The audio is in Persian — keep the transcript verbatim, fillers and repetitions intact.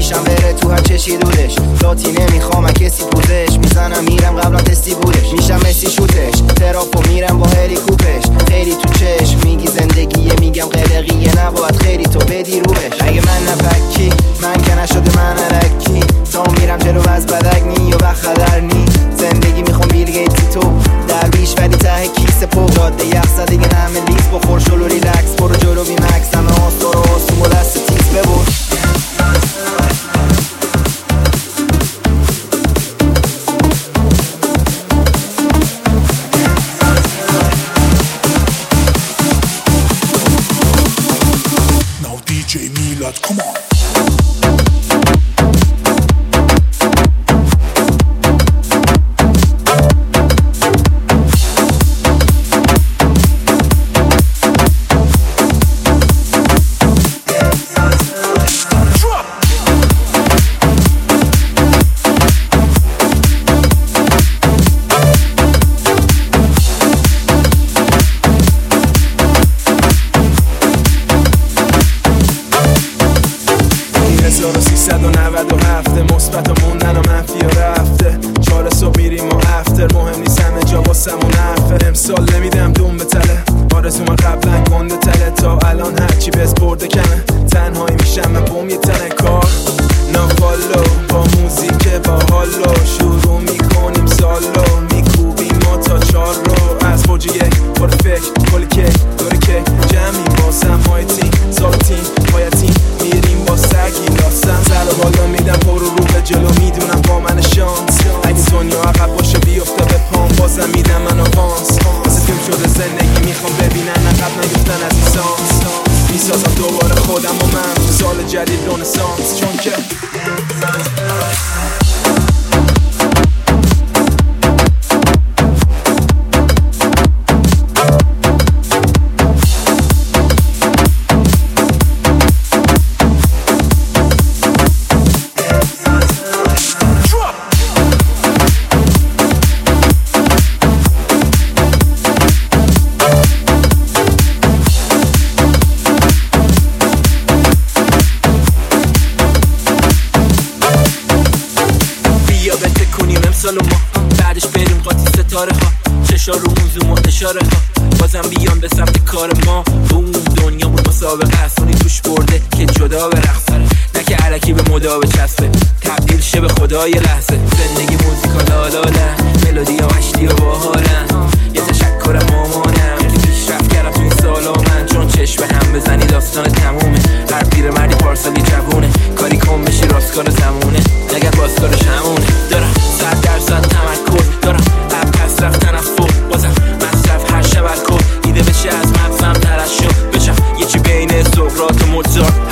میشم بره تو هر چشی دورش ذاتی نمیخوام کسی پوزش میزنم میرم قبلا تستی بودش میشم مسی شوتش تراپو میرم با هلیکوپش خیلی تو چشم میگی زندگیه میگم قلقیه نباید خیلی تو بدی روش اگه من نپکی من که نشده من علکی تا میرم جلو از بدک نی و بخدر نی زندگی میخوام بیل گیتی تو درویش ولی ته کیسه پو جاده یخ دیگه نمه لیز بخور شلو ریلکس برو جلو بی مکس همه آستا رو آسون و دست تیز ببور Now دی جی میلاد come on هزار و سیصد و نود و هفت مثبت و موندن و منفی و رفته چهار صبح میریم و افتر مهم نیست همه جا واسمون حرفه امسال نمیدم دوم به تله آرزوما قبلا گنده تله تا الان هرچی بز برده کمه تنهایی میشم من بوم یه تنه کار نافالو با موزیک با حالو شروع میکنیم سالو میکوبیم ما تا چار رو از برج یک پر فکر کل کیک دوره که جمعیم باسم های تیم سال تیم پای تیم میریم با سگی لاستم سر و بالا میدم پر رو رو به جلو میدونم با من شانس اگه دنیا عقب باشه بیفته به پام بازم میدم من آوانس واسه فیلم شده زندگی میخوام ببینن عقب نیفتن از ایسانس میسازم دوباره خودم و من تو سال جدید رنسانس چون که سال و ما بعدش بریم قاطی ستاره ها چشا رو موزوم و اشاره ها بازم بیان به سمت کار ما اون دنیامون مسابقه هستونی توش برده که جدا به رقصه نه که علکی به مدا به چسبه تبدیل شه به خدای لحظه زندگی موزیکال آلالن ملودی ها مشتی و باحالن یه تشکر مامانم که پیشرفت کردم تو این سالا من چون چشم هم بزنی داستان تمومه هر پیر مردی پارسالی جوونه کاری کن بشی راستکار زمونه نگه بازکارش همونه دارم صد درصد تمرکز دارم اب پس رفتن از فور بازم مصرف هر شب الکل ایده بشه از مغزم ترشح بشم یه چی بین سقراط و موزارت